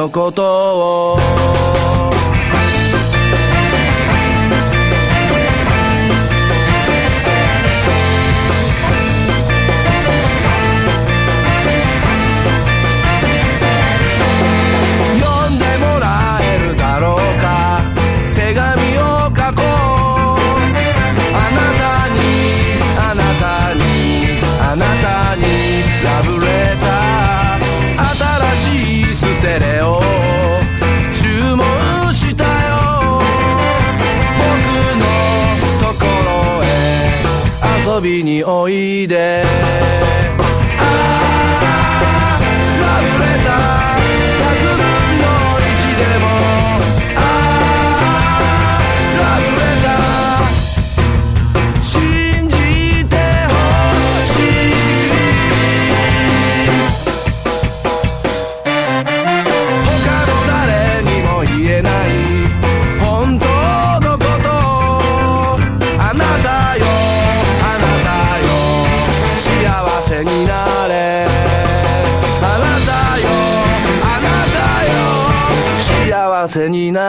のことを読んでもらえるだろうか、手紙を書こう。あなたにあなたにあなたにラブレター、新しいステレオ注文したよ。僕のところへ遊びにおいで。ああラブレター100分の1でも、ああラブレター信じてほしい。他の誰にも言えない本当のことを、あなたよあなたよ幸せになれ。あなたよあなたよ幸せにな